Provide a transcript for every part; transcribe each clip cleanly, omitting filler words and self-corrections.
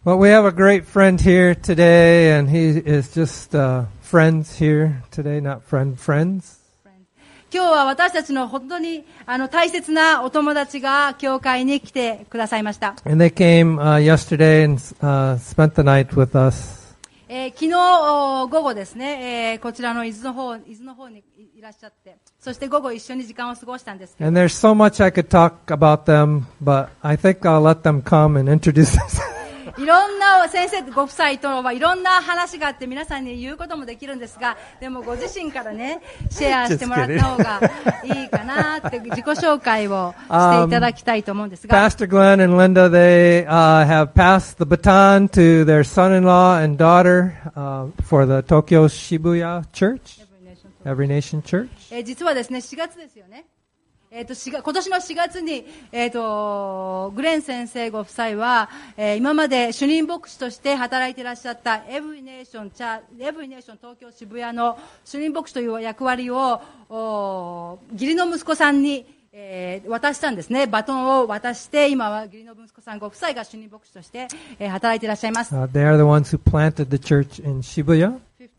Well, we have a great friend here today, and he is just friends here today, not friends. 今日は私たちの本当に大切なお友達が教会に来てくださいました。 And they came yesterday and spent the night with us. 昨日午後ですね、こちらの伊豆の方にいらっしゃって、そして午後一緒に時間を過ごしたんですけど。 And there's so much I could talk about them, but I think I'll let them come and introduce themselves. いろんな先生ご夫妻とはいろんな話があって皆さんに言うこともできるんですが、でもご自身からねシェアしてもらった方がいいかなって自己紹介をしていただきたいと思うんですが。 Pastor Glenn and Linda, they have passed the baton to their son-in-law and daughter for the Tokyo Shibuya Church, Every Nation Church. 実はですね、4月ですよね。今年の4月に、グレン先生ご夫妻は、今まで主任牧師として働いていらっしゃったエブリネーション東京渋谷の主任牧師という役割を義理の息子さんに、渡したんですね。バトンを渡して今は義理の息子さんご夫妻が主任牧師として、働いていらっしゃいます。 They are the ones who planted the church in Shibuya.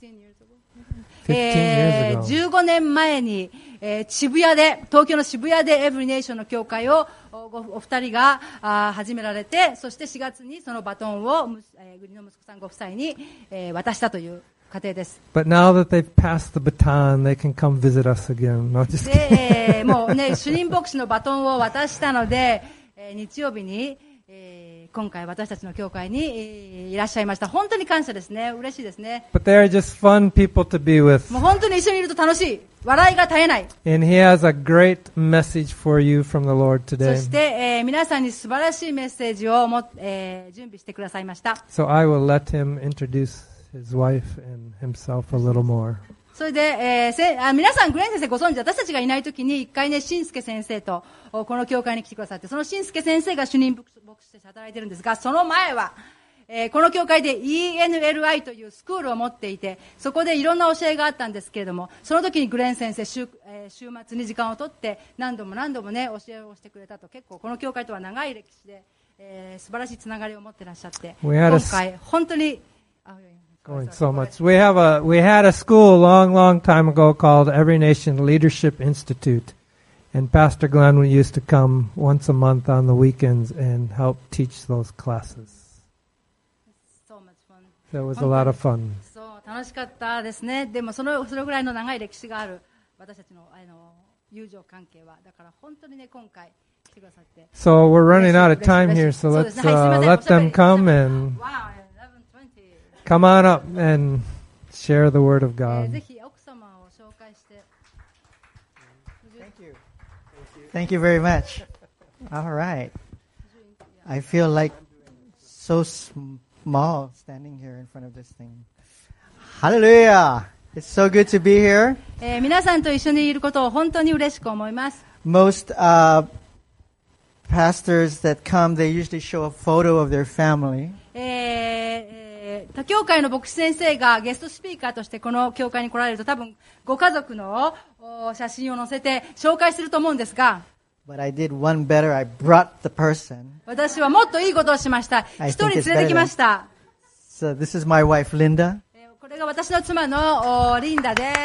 15年前に、東京の渋谷でエブリネーションの教会をお二人が始められて、そして4月にそのバトンを義理の息子さんご夫妻に、渡したという過程です。 But now that they've passed the baton, they can come visit us again. No, just kidding. で、もうね、主任牧師のバトンを渡したので、日曜日に、今回私たちの教会にいらっしゃいました。本当に感謝ですね。嬉しいですね。 But they are just fun people to be with. もう本当に一緒にいると楽しい。笑いが絶えない。 And he has a great message for you from the Lord today. そして、皆さんに素晴らしいメッセージを準備してくださいました。 So I will let him introduce his wife and himself a little more. それで、皆さんグレン先生ご存知、私たちがいないときに一回ね、しんすけ先生とこの教会に来てくださって、そのしんすけ先生が主任牧師として働いてるんですが、その前は、この教会で ENLI というスクールを持っていて、そこでいろんな教えがあったんですけれども、その時にグレン先生週末に時間を取って何度もね教えをしてくれたと。結構この教会とは長い歴史で、素晴らしいつながりを持ってらっしゃって、今回本当に Going so much. We had a school a long time ago called Every Nation Leadership Institute, and Pastor Glenn used to come once a month on the weekends and help teach those classes. So much fun. So it was a lot of fun. そう楽しかったですね。でもそれぐらいの長い歴史がある私たちの友情関係はだから本当にね今回来てくださって。 So we're running out of time here, so let's let them come and. Come on up and share the word of God. Thank you very much. All right. I feel like so small standing here in front of this thing. Hallelujah. It's so good to be here. 皆さんと一緒にいることを本当に嬉しく思います。 Most pastors that come, they usually show a photo of their family. 他教会の牧師先生がゲストスピーカーとしてこの教会に来られると多分ご家族の写真を載せて紹介すると思うんですが、 But I did one better. I brought the person. 私はもっといいことをしました。一人連れてきました。 So this is my wife, Linda. これが私の妻のリンダです。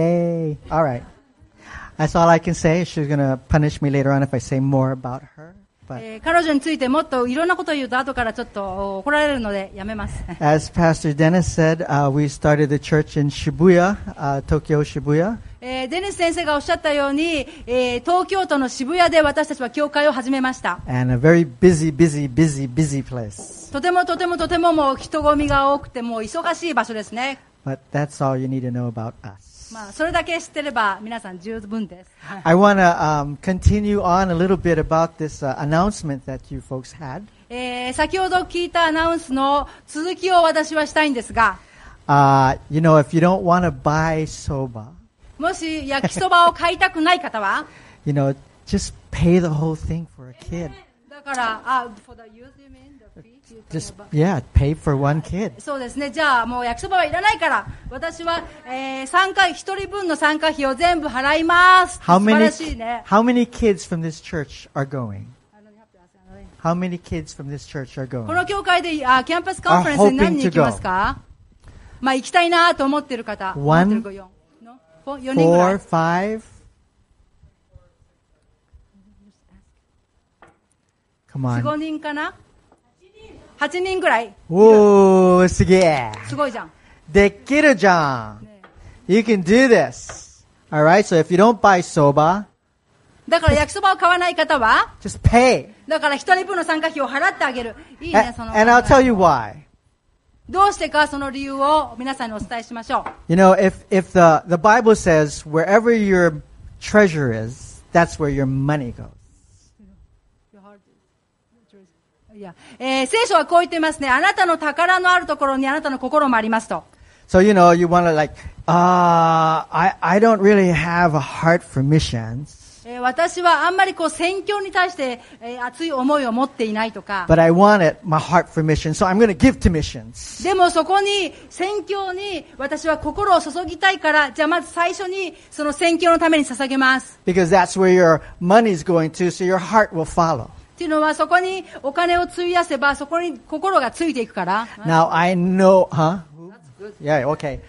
Yay. All right. That's all I can say. She's going to punish me later on if I say more about her. 彼女についてもっといろんなことを言うと後からちょっと怒られるのでやめます。 As Pastor Dennis said, we started the church in Shibuya, Tokyo Shibuya. デニス先生がおっしゃったように、東京都の渋谷で私たちは教会を始めました。 And a very busy place. とてももう人混みが多くてもう忙しい場所ですね。 But that's all you need to know about us. まあそれだけ知ってれば皆さん十分です。 I want to continue on a little bit about this announcement that you folks had. 先ほど聞いたアナウンスの続きを私はしたいんですが、 you know, if you don't want to buy soba, もし焼きそばを買いたくない方は、 you know, just pay the whole thing for a kid. だからfor the youth you mean the fee? Just pay for one kid. そうですね。じゃあもう焼きそばはいらないから私は一人分の参加費を全部払います。素晴らしいね。 How many kids from this church are going? How many kids from this church are こ going? の教会でキャンパスカンファレンスに何人行きますか？まあ行きたいなと思ってる方。 One, 4人ぐら Four, い。 five? Come 4、 on. 5人かな？ 8人ぐらい。 おー、すげえ。 すごいじゃん。 できるじゃん。 ね You can do this. Alright, so if you don't buy soba, だから焼きそばを買わない方は、 just pay. だから一人分の参加費を払ってあげる。いいね、 And, その。 and I'll tell you why. どうしてかその理由を皆さんにお伝えしましょう。 You know, if the Bible says wherever your treasure is, that's where your money goes. いや聖書はこう言ってますね。あなたの宝のあるところにあなたの心もありますと。 So, you know, you want to like, I don't really have a heart for missions, 私はあんまりこう宣教に対して、熱い思いを持っていないとか。 but I wanted my heart for missions, so I'm going to give to missions. でもそこに宣教に私は心を注ぎたいから、じゃあまず最初にその宣教のために捧げます。 Because that's where your money's going to, so your heart will follow. っていうのはそこにお金を費やせばそこに心がついていくから。 Now I know, huh? Yeah, okay.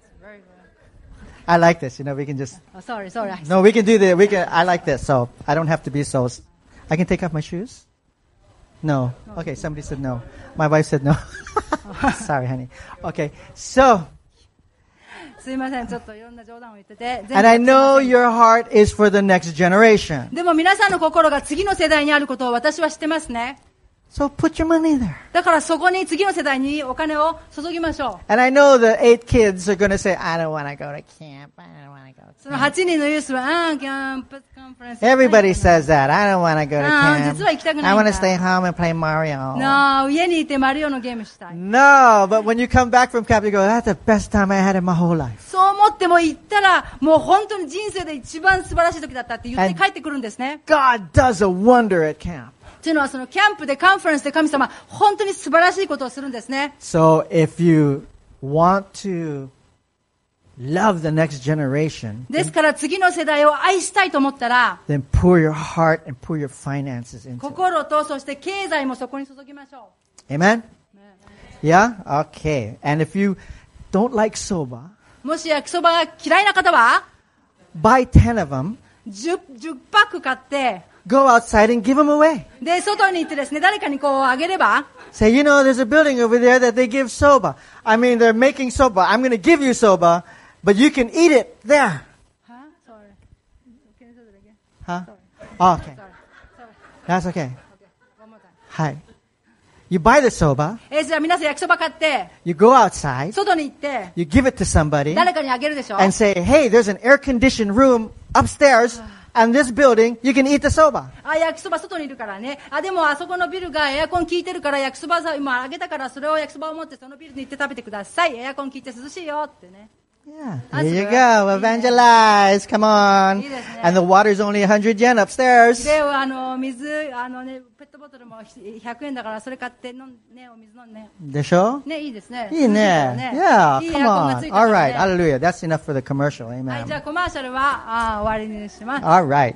I like this, you know, we can just, Sorry. no, we can do the, I like this, so I don't have to be so, I can take off my shoes? No. Okay, somebody said no. My wife said no. Sorry, honey. Okay, so, すいません、ちょっといろんな冗談を言ってて。 and I know your heart is for the next generation. でも皆さんの心が次の世代にあることを私は知ってますね。 So put your money there. だからそこに次の世代にお金を注ぎましょう。 And I know the 8 kids are going to say, I don't want to go to camp. I don't want to go to その8人のユースは、キャンパスカンファレンス。 Everybody says that. I don't want to go to camp. 実は行きたくないんだ。 I want to stay home and play Mario. No, 家にいてマリオのゲームしたい。 No, but when you come back from camp, you go, that's the best time I had in my whole life. そう思っても行ったら、もう本当に人生で一番素晴らしい時だったって言って帰ってくるんですね。 God does a wonder at camp. というのはそのキャンプでカンファレンスで神様、本当に素晴らしいことをするんですね。 So if you want to love the next generation, ですから次の世代を愛したいと思ったら、 then pour your heart and pour your finances into it. 心とそして経済もそこに注ぎましょ Amen? Yeah? Okay. And if you don't like soba, う。もし焼きそばが嫌いな方は、 buy 10 of them, 10パック買って、 go outside and give them away. で、外に行ってですね、誰かにこうあげれば、 Say, you know, there's a building over there that they give soba. I mean, they're making soba. I'm going to give you soba, but you can eat it there. Huh? Oh, okay. That's okay. Hi. You buy the soba, じゃあ皆さん焼きそば買って、 you go outside, 外に行って、 you give it to somebody, 誰かにあげるでしょ。 and say, hey, there's an air-conditioned room upstairs, and this building, you can eat the soba. 焼きそば外にいるからね。でもあそこのビルがエアコン効いてるから焼きそばさ今あげたからそれを焼きそばを持ってそのビルに行って食べてください。エアコン効いて涼しいよってね。 Yeah, That's there you good. go. Evangelize. Come on. And the water's only 100 yen upstairs. で、水、ペットボトルも100円だからそれ買ってお水飲んでね。 でしょ? ね、いいですね。 いいね. Yeah, いい come エアコンがつ on. いてるから All ね right. Hallelujah. That's enough for the commercial. はい、 Amen. じゃあコマーシャルは終わりにします。 All right.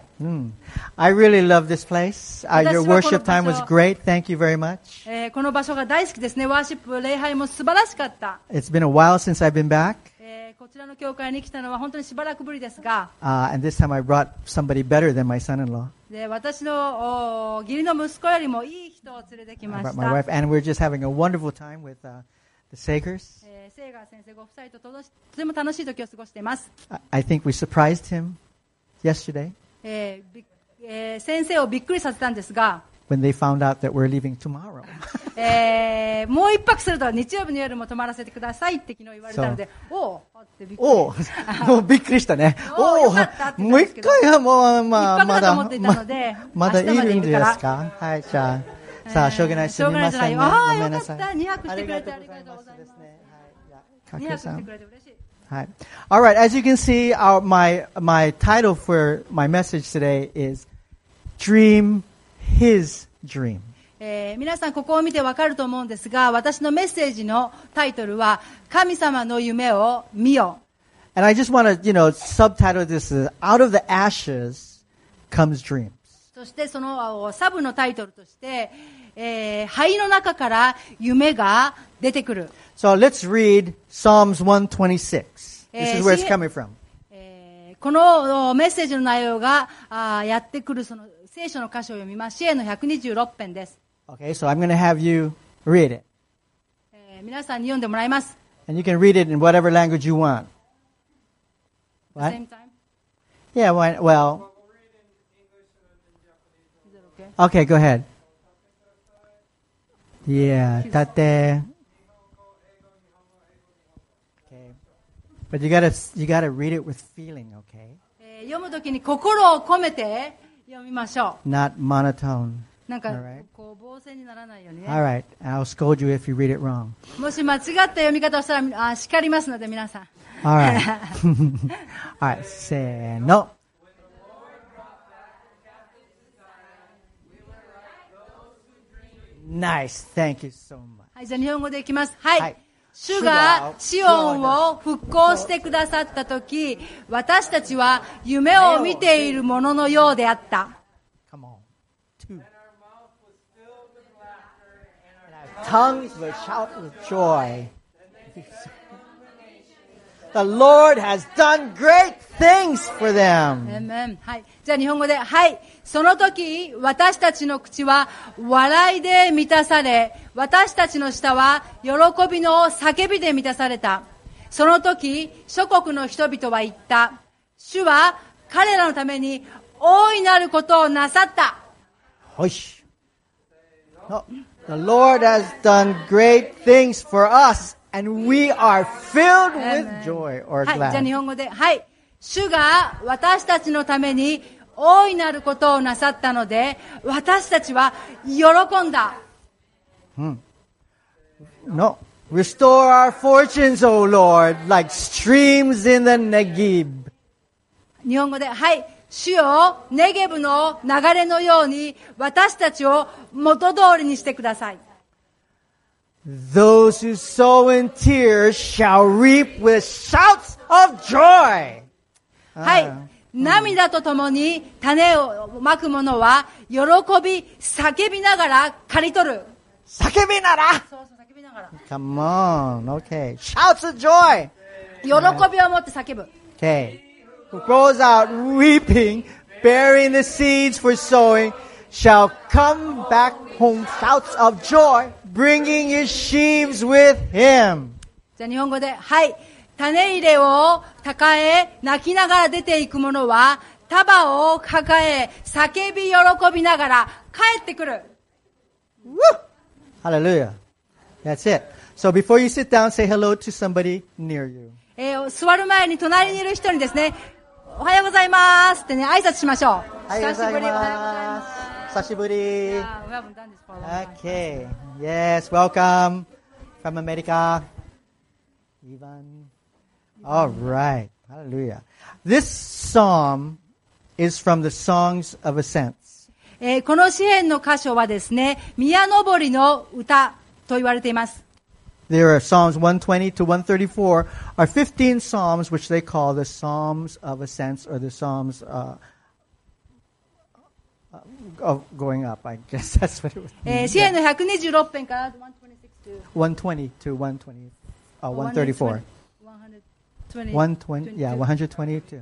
I really love this place. Your worship time was great. Thank you very much. この場所が大好きですね。ワーシップ、礼拝も素晴らしかった。 It's been a while since I've been back. こちらの教会に来たのは本当にしばらくぶりですが、 And this time I brought somebody better than my son-in-law. で私の義理の息子よりもいい人を連れてき I ま brought し my た。 wife. And we're just having a wonderful time with the Sagers. セイガー先生ご夫妻ととても楽しい時を過ごしています。 I think we surprised him yesterday 先生をびっくりさせたんですが、 when they found out that we're leaving tomorrow. もう一泊すると日曜日の夜も泊まらせてくださいって昨日言われたので、おうってびっくり。 おう、もうびっくりしたね。 おう、よかったって言ったんですけど、 もう一回はもう、まあ、 一泊だと思っていたので、 まだい明日までるんでいるからすか？はい、じゃあ、さあ、しょうがない、すみませんね。 ああ、 ごめんなさい。 よかった。2泊してくれてありがとうございます。2泊してくれて嬉しい。 はい。All right, as you can see, my title for my message today is Dream His Dream. 皆さんここを見てわかると思うんですが、私のメッセージのタイトルは神様の夢を見よ。 And I just want to, subtitle this as Out of the Ashes Comes Dreams. そしてそのサブのタイトルとして、灰の中から夢が出てくる。 So let's read Psalms 126. This is where it's coming from. このメッセージの内容がやってくるその聖書の箇所を読みます。詩篇の126編です。 Okay, so I'm going to have you read it. 皆さんに読んでもらいます。 And you can read it in whatever language you want. At the same time? Yeah, well. Okay, go ahead. Yeah, tate. Okay. But you gotta read it with feeling, okay? 読むときに心を込めて読みましょう。 Not monotone. なんか Alright. こう防戦にならないようにね。 Alright, I'll scold you if you read it wrong. もし間違った読み方をしたら叱りますので皆さん。 Alright. Alright, say no. Nice, thank you so much. はい、じゃあ日本語でいきます。はい。 はい。 主がシオンを復興してくださったとき、私たちは夢を見ているもののようであった。 Come on. Two. And our tongues will shout with joy. The Lord has done great things for them. Amen. はい。じゃあ日本語で、はい。その時、私たちの口は笑いで満たされ、私たちの舌は喜びの叫びで満たされた。その時、諸国の人々は言った。主は彼らのために大いなることをなさった。 Hush. No. The Lord has done great things for us, and we are filled with joy or はい。じゃあ glad. 日本語で、はい。主が私たちのために大いなることをなさったので、私たちは喜んだ。 No. Restore our fortunes, O Lord, like streams in the Negib. 日本語で、はい。主よ、ネゲブの流れのように私たちを元通りにしてください。 Those who sow in tears shall reap with shouts of joy. はい。涙とともに種をまく者は喜び、叫びながら刈り取る。 叫びなら。 そうそう、叫びながら。 Come on. Okay. Shouts of joy. 喜びを持って叫ぶ。 Okay. Who goes out weeping, bearing the seeds for sowing, shall come back home shouts of joy, bringing his sheaves with him. じゃあ日本語で、はい。種入れを抱え、泣きながら出ていく者は、束を抱え、叫び喜びながら帰ってくる。 Woo! Hallelujah. That's it. So before you sit down, say hello to somebody near you. 座る前に隣にいる人にですね、おはようございますってね、挨拶しましょう。久しぶり、おはようございます。 久しぶり。 We haven't done this for a long time. Okay. Yes, welcome from America. Ivan. All right. Hallelujah. This psalm is from the Songs of Ascents. この詩篇の箇所はですね、宮登りの歌と言われています。 There are Psalms 120 to 134 are 15 psalms which they call the Psalms of Ascents or the Psalms of going up. I guess that's what it was. 詩篇の126編から 120 to 134. 120, yeah, 120 to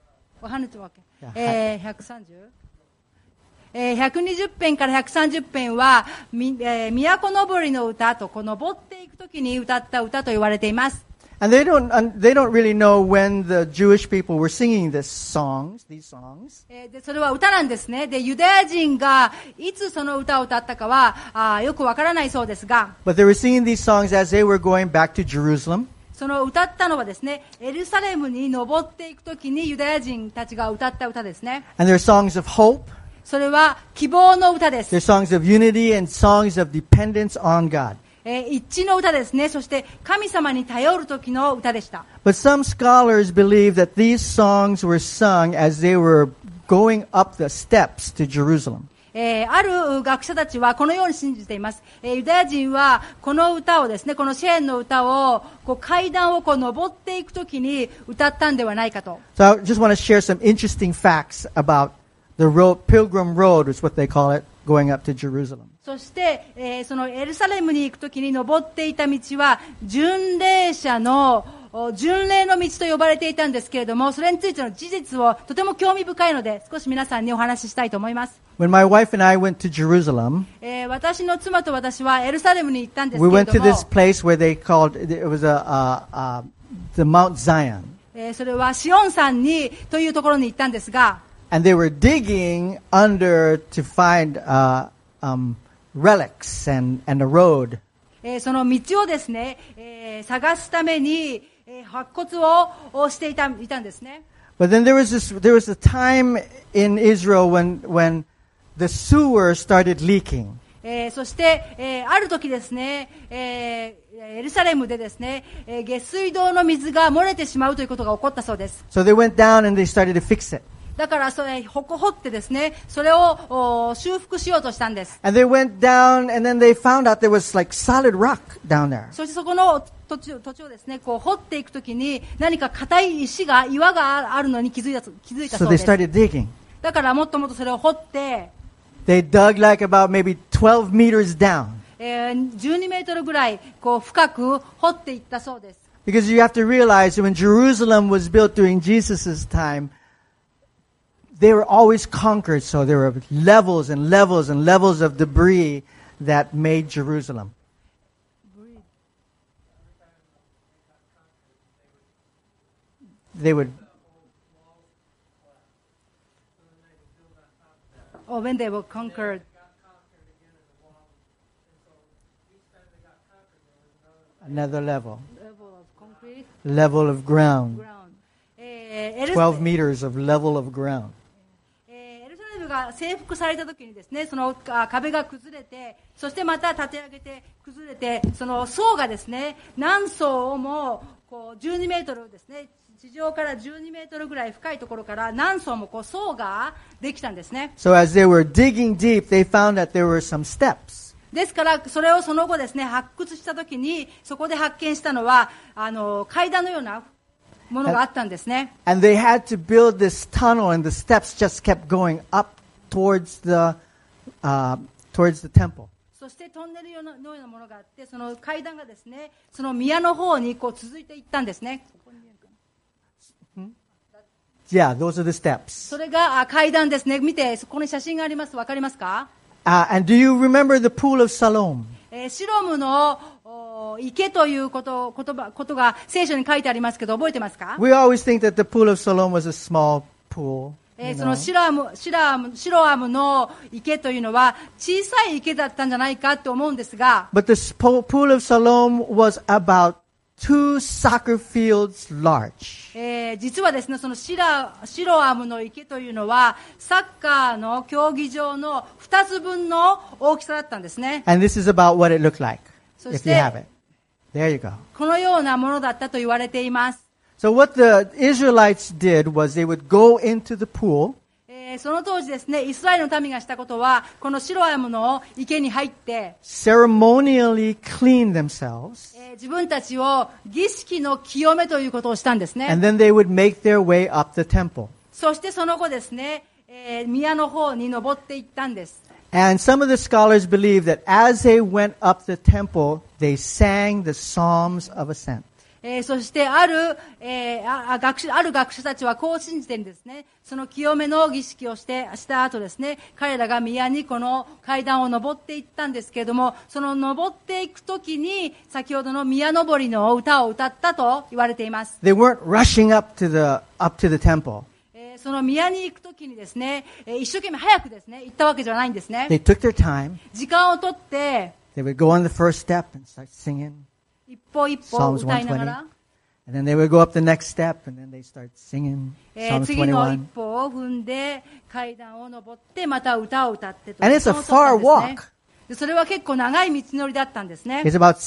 120編から130編は、都登りの歌と、こう登っていくときに歌った歌と言われています。 And they don't really know when the Jewish people were singing these songs. で、それは歌なんですね。で、ユダヤ人がいつその歌を歌ったかは、よくわからないそうですが。 But they were singing these songs as they were going back to Jerusalem. その歌ったのはですね、エルサレムに登っていくときにユダヤ人たちが歌った歌ですね。 And they're songs of hope. それは希望の歌です。 They're songs of unity and songs of dependence on God. 一致の歌ですね。そして神様に頼る時の歌でした。 But some scholars believe that these songs were sung as they were going up the steps to Jerusalem. ある学者たちはこのように信じています。ユダヤ人はこの歌をですね、この詩篇の歌をこう階段をこう登っていくときに歌ったんではないかと。 So I just want to share some interesting facts about The road, Pilgrim Road is what they call it, going up to Jerusalem. そして、そのエルサレムに行くときに登っていた道は、巡礼者の巡礼の道と呼ばれていたんですけれども、それについての事実をとても興味深いので、少し皆さんにお話ししたいと思います。 When my wife and I went to Jerusalem, 私の妻と私はエルサレムに行ったんですけ we れ went ど to も、 this place where they called, it was the Mount Zion. それはシオン山にというところに行ったんですが、 And they were digging under to find relics and a road. その道をですね、探すために、白骨をしていたんですね。 But then there was a time in Israel when the sewer started leaking. そして、ある時ですね、エルサレムでですね、下水道の水が漏れてしまうということが起こったそうです。 So they went down and they started to fix it. だからそれ掘ってですね、それを修復しようとしたんです。 And they went down and then they found out there was like solid rock down there. そしてそこの土地をですね、こう掘っていくときに何か硬い岩があるのに気づいた So そう they です。 started digging. だからもっともっとそれを掘って、 They dug like about maybe 12 meters down. 12メートルぐらいこう深く掘っていったそうです。 Because you have to realize that when Jerusalem was built during Jesus' time, they were always conquered. So there were levels and levels and levels of debris that made Jerusalem. They would. Oh, when they were conquered. Another level. Level of concrete. Level of ground. Ground. 12 meters of level of ground. エルサレムが征服された時にですね、その壁が崩れて、そしてまた立て上げて崩れて、その層がですね、何層もこう12メートルですね、地上から12メートルぐらい深いところから何層もこう層ができたんですね。 So as they were digging deep, they found that there were some steps. ですからそれをその後ですね、発掘した時にそこで発見したのは階段のようなものがあったんですね。 And they had to build this tunnel, and the steps just kept going up towards the temple. そしてトンネルのようなものがあって、その階段がですね、その宮の方にこう続いていったんですね。 Yeah, those are the steps. それが階段ですね。見て、そこに写真があります。わかりますか？ And do you remember the pool of Siloam? シロムの池ということが聖書に書いてありますけど、覚えてますか？ We always think that the pool of Siloam was a small pool. そのシロアムの池というのは小さい池だったんじゃないかと思うんですが、 But the pool of Siloam was about 2 soccer fields large. 実はですね、そのシロアムの池というのはサッカーの競技場の2つ分の大きさだったんですね。 And this is about what it looked like, そ if し you て have it. There you go. このようなものだったと言われています。 So what the Israelites did was they would go into the pool, その当時ですね、イスラエルの民がしたことは、このシロアムの池に入って、 ceremonially clean themselves, 自分たちを儀式の清めということをしたんですね。 and then they would make their way up the temple. そしてその後ですね、宮の方に登っていったんです。 And some of the scholars believe that as they went up the temple, they sang the Psalms of Ascent. そしてある学者たちはこう信じてるんですね。その清めの儀式をした後ですね、彼らが宮にこの階段を登っていったんですけれども、その登っていくときに先ほどの宮登りの歌を歌ったと言われています。 They weren't rushing up to the temple. その宮に行くときにですね、一生懸命早くですね、行ったわけじゃないんですね。 They took their time. 時間をとって、 They would go on the first step and start singing 一歩一歩 Psalms 歌いながら、 120. And then they would go up the next step and then they start singing Psalms 次の一 21. 歩を踏んで階段を登ってまた歌を歌ってと。 And it's a そうだった far んですね。 walk. でそれは結構長い道のりだったんですね。 It's about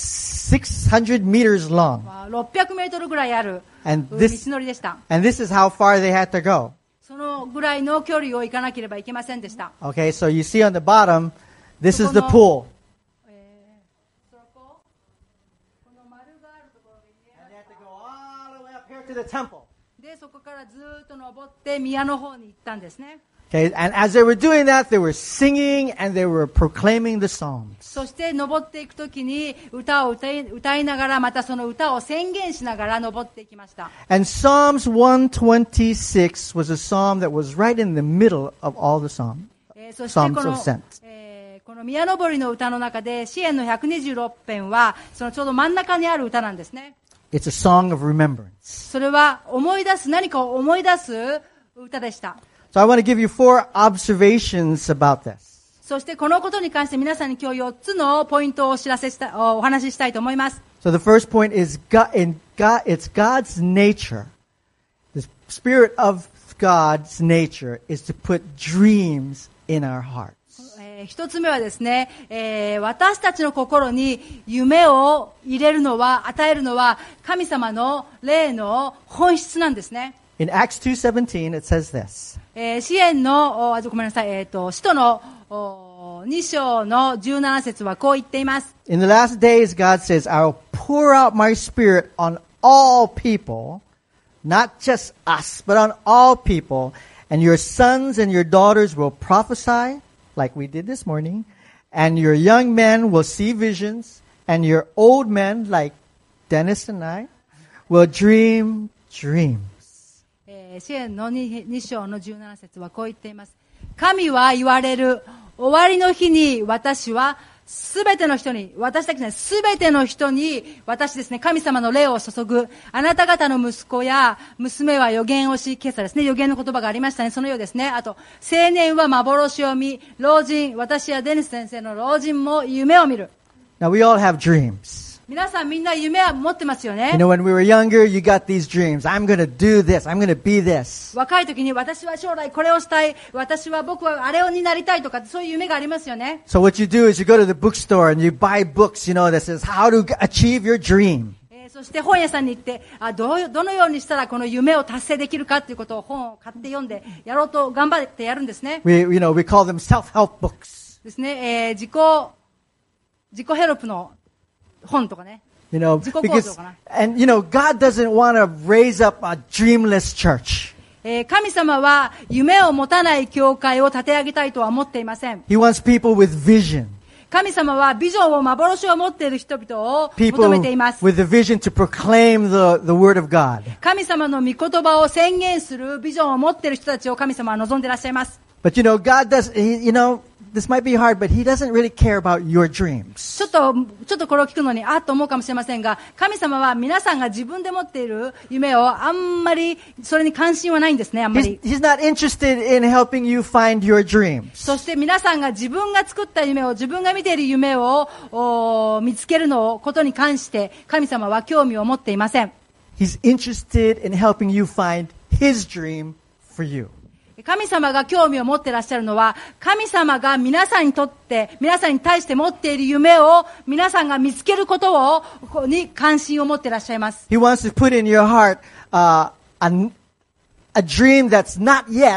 600 meters long. 600メートルぐらいある And 道 this のりでした。 is how far they had to go. そのぐらいの距離を行かなければいけませんでした。 Okay, so you see on the bottom, this is the そこの pool. そこの丸があるところに And they had to go all the way up here to the temple. でそこからずっと登って宮の方に行ったんですね。 Okay, and as they were doing that, they were singing and they were proclaiming the Psalms. そして登っていくときに歌を歌いながら、またその歌を宣言しながら登っていきました。 And Psalms 126 was a psalm that was right in the middle of all the psalms. そして Psalms of Ascent. この宮登りの歌の中で、詩篇の126編は、そのちょうど真ん中にある歌なんですね。 It's a song of remembrance. それは思い出す、何かを思い出す歌でした。 So I want to give you 4 observations about this. そしてこのことに関して皆さんに今日4つのポイントをお話ししたいと思います。 So the first point is it's God's nature. The spirit of God's nature is to put dreams in our hearts. 一つ目はですね、私たちの心に夢を入れるのは、与えるのは神様の霊の本質なんですね。 In Acts 2:17 it says this. 詩篇の、ごめんなさい、使徒の2章の17節はこう言っています。 In the last days, God says, I will pour out my spirit on all people, not just us, but on all people, and your sons and your daughters will prophesy, like we did this morning, and your young men will see visions, and your old men, like Dennis and I, will dream dreams. 詩篇の 2章の17節はこう言っています。神は言われる。終わりの日に私はすべての人に、私たちね、すべての人に、私ですね、神様の霊を注ぐ。あなた方の息子や娘は預言をし、今朝ですね、預言の言葉がありましたね、そのようですね。あと、青年は幻を見、老人、私やデニス先生の老人も夢を見る。 Now we all have dreams. 皆さんみんな夢は持ってますよね。 You know, when we were younger, you got these dreams. I'm going to do this. I'm going to be this. 若い時に私は将来これをしたい。僕はあれになりたいとか、そういう夢がありますよね。 So what you do is you go to the bookstore and you buy books, you know, that says how to achieve your dream. そして本屋さんに行って、どのようにしたらこの夢を達成できるかということを本を買って読んで、やろうと頑張ってやるんですね。 We call them self-help books. ですね、自己ヘルプの本とかね。 You know, because, and you know, God doesn't want to raise up a dreamless church. 神様は夢を持たない教会を立て上げたいとは思っていません。 He wants people with vision. 神様はビジョンを幻を持っている人々を求めています。 People with the vision to proclaim the word of God. 神様の御言葉を宣言するビジョンを持っている人たちを神様は望んでいらっしゃいます。 But you know, God does, you know, this might be hard, but He doesn't really care about your dreams. ちょっとこれを聞くのに、と思うかもしれませんが、神様は皆さんが自分で持っている夢をあんまり、それに関心はないんですね、あんまり。 He's not interested in helping you find your dreams. そして皆さんが自分が作った夢を、自分が見ている夢を見つけることに関して、神様は興味を持っていません。 He's interested in helping you find His dream for you. 神様が興味を持っていらっしゃるのは、神様が皆さんにとって、皆さんに対して持っている夢を皆さんが見つけることに関心を持っていらっしゃいます。 He wants to put in your heart a dream that's not yet,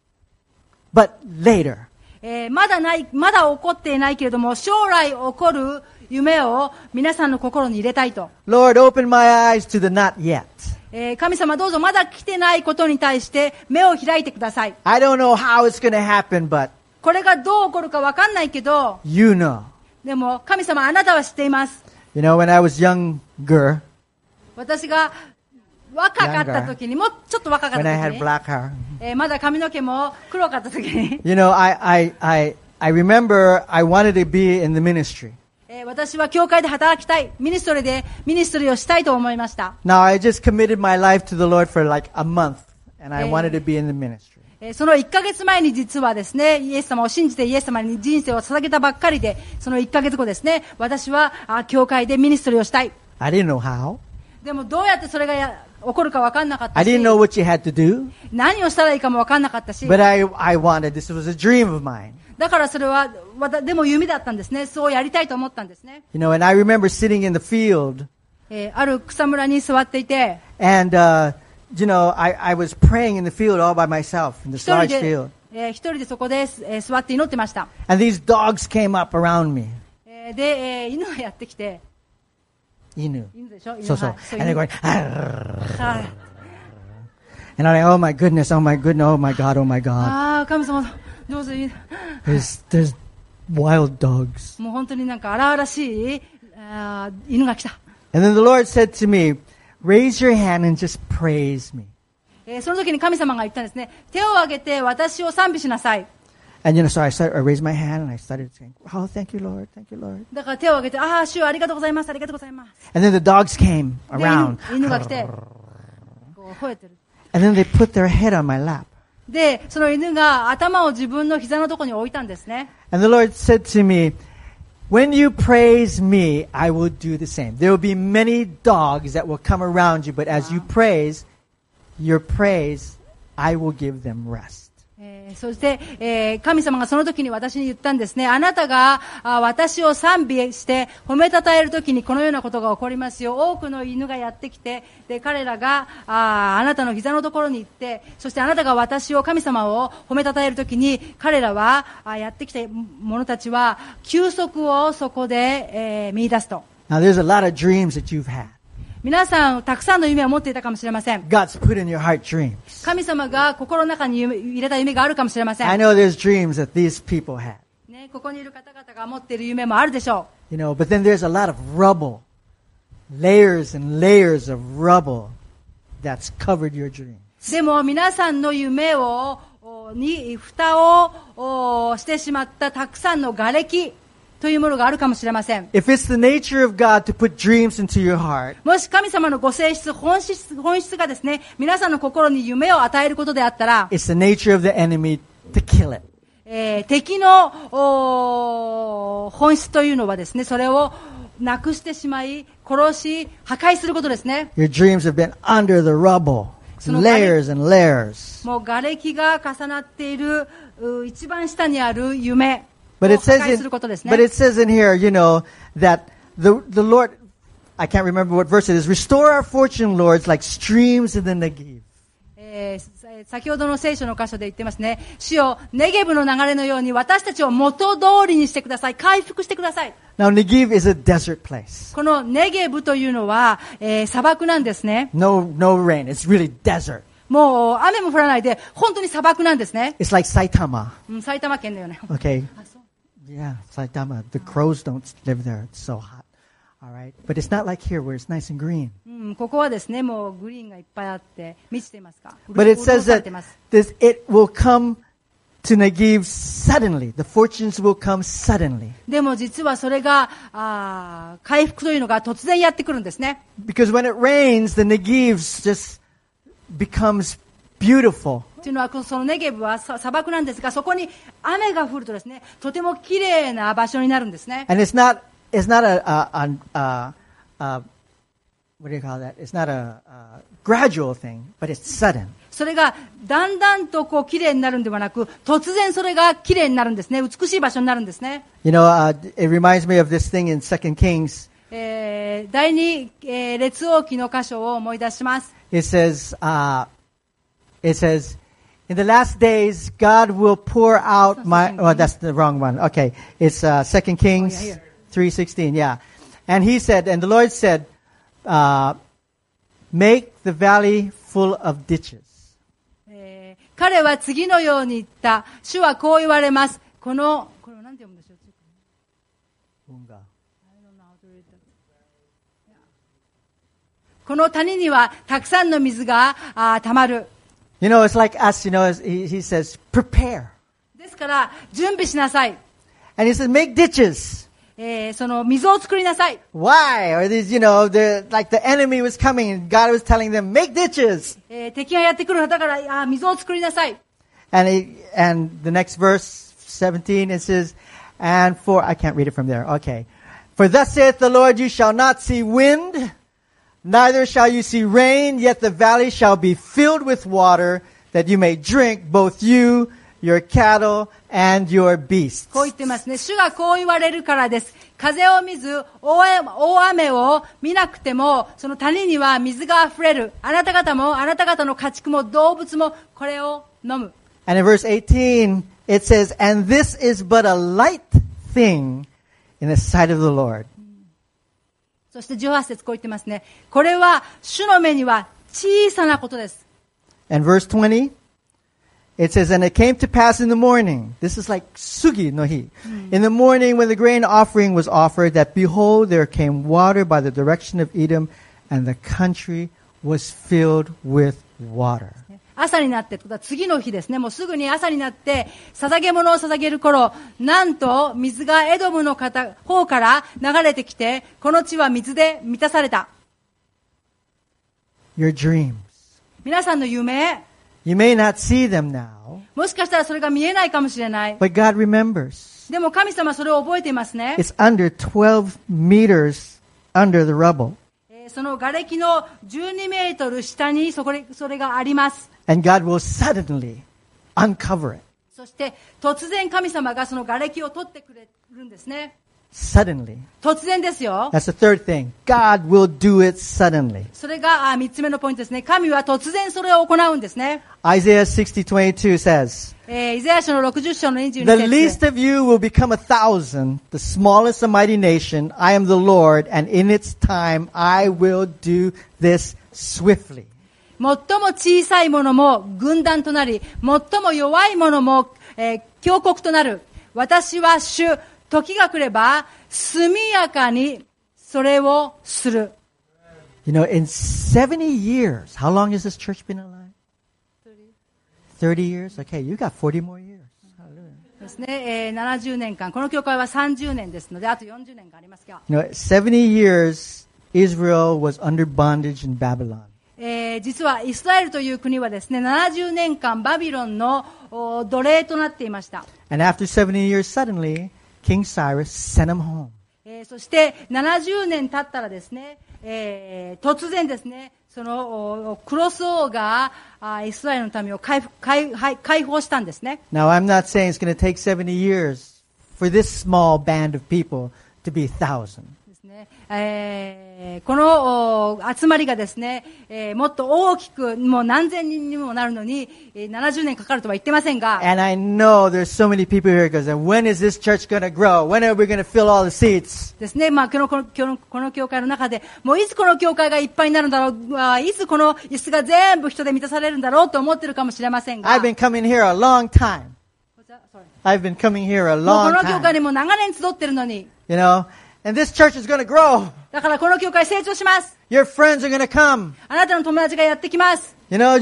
but later. まだ起こっていないけれども、将来起こる夢を皆さんの心に入れたいと。 Lord, open my eyes to the not yet. 神様どうぞまだ来てないことに対して目を開いてください。 I don't know how it's going to happen, but これがどう起こるかわかんないけど、 you know. でも神様あなたは知っています。 You know, when I was younger, 私が若かった時に、もうちょっと若かった時 when I had に、 black hair, まだ髪の毛も黒かった時に、 you know, I remember I wanted to be in the ministry. 私は教会で働きたい、ミニストリーをしたいと思いました。 Now I just committed my life to the Lord for like a month, and I wanted to be in the ministry. その1ヶ月前に実はですね、イエス様を信じてイエス様に人生を捧げたばっかりで、その1ヶ月後ですね、私は教会でミニストリーをしたい。 I didn't know how. でもどうやってそれが起こるか分かんなかったし、 I didn't know what you had to do. 何をしたらいいかも分かんなかったし、 But I wanted, this was a dream of mine. だからそれは、でも夢だったんですね。そうやりたいと思ったんですね。 You know, and I remember sitting in the field. ある草むらに座っていて、 And, you know, I was praying in the field all by myself, in this large field. 一人でそこで座って祈ってました。 And these dogs came up around me. で、犬がやってきて、 犬でしょ、 そうそう。And they're going, And I'm like, oh my goodness, oh my goodness, oh my God, oh my God. ああ、神様、どうぞいい。 There's wild dogs. もう本当になんか荒々しい犬が来た。 And then the Lord said to me, raise your hand and just praise me. その時に神様が言ったんですね。手を挙げて私を賛美しなさい。 And so I raised my hand and I started saying, oh, thank you, Lord, thank you, Lord. だから手を挙げて、ああ、主ありがとうございます、ありがとうございます。 And then the dogs came で around. 犬が来て、こう吠えてる。 And then they put their head on my lap. で、その犬が頭を自分の膝のところに置いたんですね。 And the Lord said to me, when you praise me, I will do the same. There will be many dogs that will come around you, but as you praise, your praise, I will give them rest. そして、神様がその時に私に言ったんですね。あなたが私を賛美して褒めたたえる時にこのようなことが起こりますよ。多くの犬がやってきて、で彼らがあなたの膝のところに行って、そしてあなたが私を神様を褒めたたえる時に彼らはやってきた者たちは休息をそこで、見出すと。 Now there's a lot of dreams that you've had. 皆さんたくさんの夢を持っていたかもしれません。 God's put in your heart dreams. 神様が心の中に入れた夢があるかもしれません。 I know there's dreams that these people had. ね、ここにいる方々が持っている夢もあるでしょう。 You know, but then there's a lot of rubble, layers and layers of rubble that's covered your dreams. でも皆さんの夢に蓋をしてしまったたくさんの瓦礫というものがあるかもしれません。 If it's the nature of God to put dreams into your heart, もし神様のご性質、本質がですね、皆さんの心に夢を与えることであったら、 it's the nature of the enemy to kill it. 敵の本質というのはですね、それをなくしてしまい、殺し、破壊することですね。 Your dreams have been under the rubble, layers and layers. もう瓦礫が重なっている一番下にある夢。 But it says in here, you know, that the Lord, I can't remember what verse it is, restore our fortune, Lords, like streams in the Negev. 先ほどの聖書の箇所で言ってますね。主よ、ネゲブの流れのように私たちを元通りにしてください。回復してください。 Now, Negev is a desert place. このネゲブというのは、砂漠なんですね。 No rain. It's really desert. もう雨も降らないで、本当に砂漠なんですね。 It's like Saitama. 埼玉県のような。 Okay. Yeah, Saitama. The crows don't live there. It's so hot. All right. But it's not like here where it's nice and green. ここはですね、もうグリーンがいっぱいあって満ちていますか。 But it says that it will come to Negev suddenly. The fortunes will come suddenly. でも実はそれが回復というのが突然やってくるんですね。 Because when it rains, the Negev just becomes beautiful. というのはそのネゲブは砂漠なんですが、そこに雨が降るとですね、とても綺麗な場所になるんですね。 And it's not a what do you call that? It's not a gradual thing, but it's sudden. それがだんだんとこう綺麗になるんではなく、突然それが綺麗になるんですね。美しい場所になるんですね。 You know, it reminds me of this thing in 2 Kings. 第二列王記の箇所を思い出します。 It says, in the last days, God will pour out my, oh, that's the wrong one. Okay. It's, 2 Kings 3:16. Yeah. And he said, and the Lord said, make the valley full of ditches. 彼は次のように言った。主はこう言われます。これを何て読むんでしょう。この谷にはたくさんの水が溜まる。 You know, it's like us, you know, he says, prepare. ですから、準備しなさい。 And he says, make ditches. その水を作りなさい。 Why? Or these, you know, like the enemy was coming and God was telling them, make ditches. 敵がやってくるだから水を作りなさい。 And the next verse, 17, it says, I can't read it from there. Okay. For thus saith the Lord, you shall not see wind, neither shall you see rain, yet the valley shall be filled with water, that you may drink, both you, your cattle, and your beasts. こう言ってますね。主がこう言われるからです。風を見ず、大雨を見なくても、その谷には水が溢れる。あなた方も、あなた方の家畜も動物も、これを飲む。 And in verse 18, it says, and this is but a light thing in the sight of the Lord. そして18節こう言ってますね。これは主の目には小さなことです。 And verse 20, it says, and it came to pass in the morning. This is like Sugi no hi. In the morning when the grain offering was offered, that behold, there came water by the direction of Edom, and the country was filled with water. 朝になって、次の日ですね、もうすぐに朝になって、捧げ物を捧げる頃、なんと水がエドムの方から流れてきて、この地は水で満たされた。 Your dreams. 皆さんの夢、 You may not see them now, もしかしたらそれが見えないかもしれない。 but God remembers. でも神様はそれを覚えていますね。 It's under 12 meters under the rubble. その瓦礫の12メートル下にそれがあります。 And God will suddenly uncover it. そして突然神様がその瓦礫を取ってくれるんですね。 Suddenly. 突然ですよ。 That's the third thing. God will do it suddenly. それが3つ目のポイントですね。神は突然それを行うんですね。 Isaiah 60:22 says, イザヤ書の60章の22 The 節。 least of you will become 1,000, the smallest a mighty nation. I am the Lord, and in its time I will do this swiftly. 最も小さいものも軍団となり、最も弱いものも、強国となる。私は主、時が来れば速やかにそれをする。 You know, in 70 years, how long has this church been alive? 30 years? Okay, you got 40 more years. Hallelujah. ですね、70年間、この教会は30年ですので、あと40年がありますが、 You know, 70 years, Israel was under bondage in Babylon. 実はイスラエルという国はですね、70年間バビロンの奴隷となっていました。 And after 70 years, suddenly, King Cyrus sent him home. そして70年経ったらですね、突然ですね、そのクロス王がイスラエルの民を解放したんですね。 Now, I'm not saying it's going to take 70 years for this small band of people to be 1,000. ですね。この集まりがですね、もっと大きく、もう何千人にもなるのに、70年かかるとは言ってませんが、 And I know there's so many people here because when is this church going to grow? When are we going to fill all the seats? ですね、まあ、この教会の中で、もういつこの教会がいっぱいになるんだろう、いつこの椅子が全部人で満たされるんだろうと思ってるかもしれませんが、 I've been coming here a long time. I've been coming here a もう long この教会 time. にも長年集ってるのに、 You know, and this church is going to grow. だからこの教会成長します。 Your friends are going to come. あなたの友達がやってきます。 You know,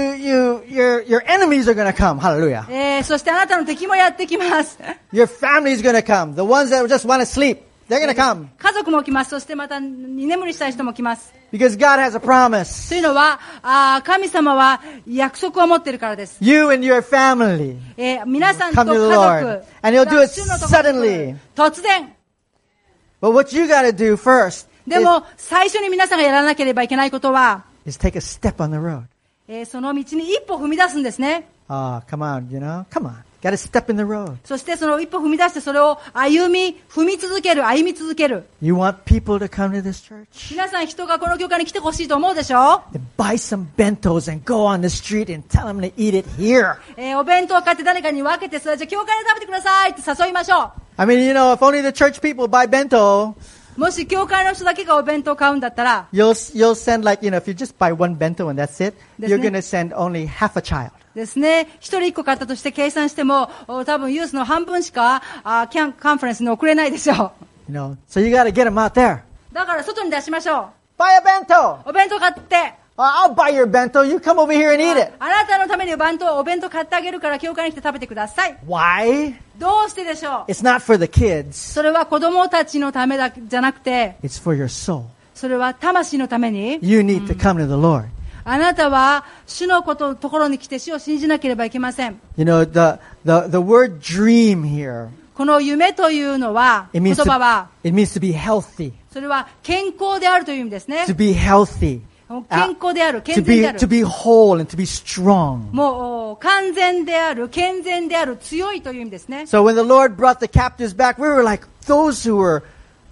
your enemies are going to come. Hallelujah. そしてあなたの敵もやってきます。 Your family is going to come. The ones that just want to sleep, they're going to come. 家族も来ます。そしてまた居眠りしたい人も来ます。 Because God has a promise. というのは、神様は約束を持っているからです。 You and your family 皆さんと come 家 to the 族 Lord. And He'll do it 主のところに来る suddenly. 突然。 But what you got to do first でも、最初に皆さんがやらなければいけないことは、 is take a step on the road. その道に一歩踏み出すんですね。 Oh, come on, you know, come on. Got to step in the road. そしてその一歩踏み出してそれを踏み続ける。 You want people to come to this church? 皆さん人がこの教会に来てほしいと思うでしょ？ Then buy some bentos and go on the street and tell them to eat it here. お弁当を買って誰かに分けて、それじゃあ教会で食べてくださいって誘いましょう。 I mean, you know, if only the church people buy bento, もし教会の人だけがお弁当を買うんだったら、 you'll send like, you know, if you just buy one bento and that's it, you're going to send only half a child. ですね。一人一個買ったとして計算しても、多分ユースの半分しか、カンファレンスに送れないでしょう。 You know, so you got to get them out there. だから外に出しましょ Buy a bento. う。お弁当買って。 I'll buy your bento. You come over here and eat it. あなたのためにお弁当買ってあげるから教会に来て食べてください。 Why? どうしてでしょう？ It's not for the kids. それは子供たちのためじゃなくて、 It's for your soul. それは魂のために、 You need to come to the Lord. あなたは主のところに来て主を信じなければいけません。 You know, the word dream here, この夢というのは、 it 言 means 葉は、 to be healthy. それは健康であるという意味ですね。 To be healthy. 健康である、健 To 全である。 be whole and to be strong. もう完全である、健全である、強いという意味ですね。 So when the Lord brought the captives back, we were like those who were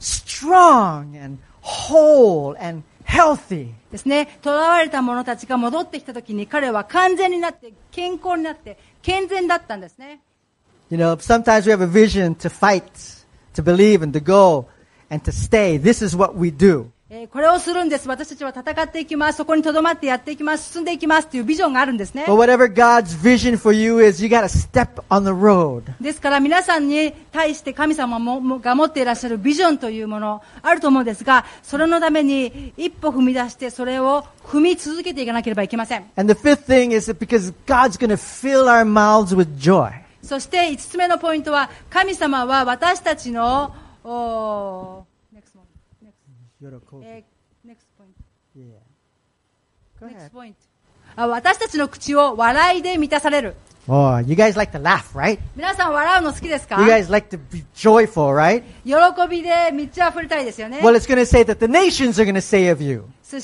strong and whole and healthy. ですね。囚われた者たちが戻ってきたときに彼は完全になって、健康になって、健全だったんですね。 You know, sometimes we have a vision to fight, to believe and to go and to stay. This is what we do. これをするんです。私たちは戦っていきます。そこに留まってやっていきます。進んでいきますというビジョンがあるんですね。 But whatever God's vision for you is, you got to step on the road. ですから皆さんに対して神様が持っていらっしゃるビジョンというものあると思うんですが、それのために一歩踏み出してそれを踏み続けていかなければいけません。 And the fifth thing is that because God's going to fill our mouths with joy. そして5つ目のポイントは、神様は私たちのNext point. Yeah. Go Next ahead. point. 私たちの口を笑いで満たされる。 Oh, you guys like to laugh, right? 皆さん笑うの好きですか？ You guys like to be joyful, right? 喜びで満ち溢れたいですよね。 Well, it's going to say that the nations are going to say of you, そして、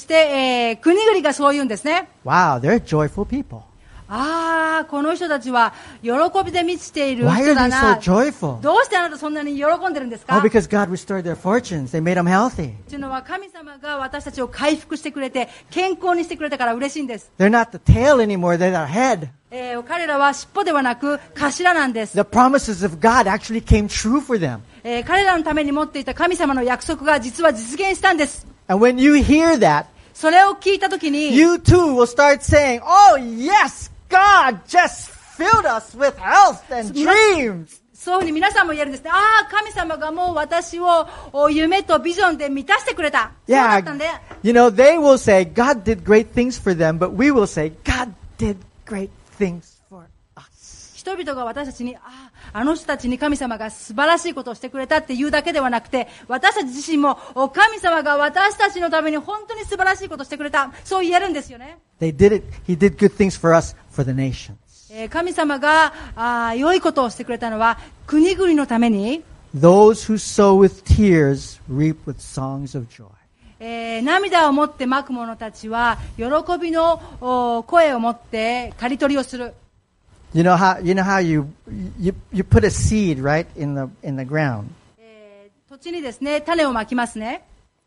国々がそう言うんですね。 wow, they're joyful people. この人たちは喜びで満ちている Why 人 are だ they な。 so joyful? どうしてあなたそんなに喜んでるんですか？ Oh, because God restored their fortunes. They made them healthy. というのは神様が私たちを回復してくれて健康にしてくれたから嬉しいんです。 They're not the tail anymore. They're the head. 彼らは尻尾ではなく頭なんです。 The promises of God actually came true for them. 彼らのために持っていた神様の約束が実は実現したんです。 And when you hear that, それを聞いたときに you too will start saying, oh, yes, God just filled us with health and dreams. そういうふうに皆さんも言えるんですね。神様がもう私を夢とビジョンで満たしてくれた。そうだったんで。 You know, they will say, God did great things for them, but we will say, God did great things for us. 人々が私たちに、あの人たちに神様が素晴らしいことをしてくれたっていうだけではなくて、私たち自身も神様が私たちのために本当に素晴らしいことをしてくれた。そう言えるんですよね。 They did it. He did good things for us, for the nations. 神様が良いことをしてくれたのは国々のために。 Those who sow with tears reap with songs of joy. 涙を持ってまく者たちは喜びの声を持って刈り取りをする。 You know how you put a seed right in the ground, 土地にですね種をまきますね。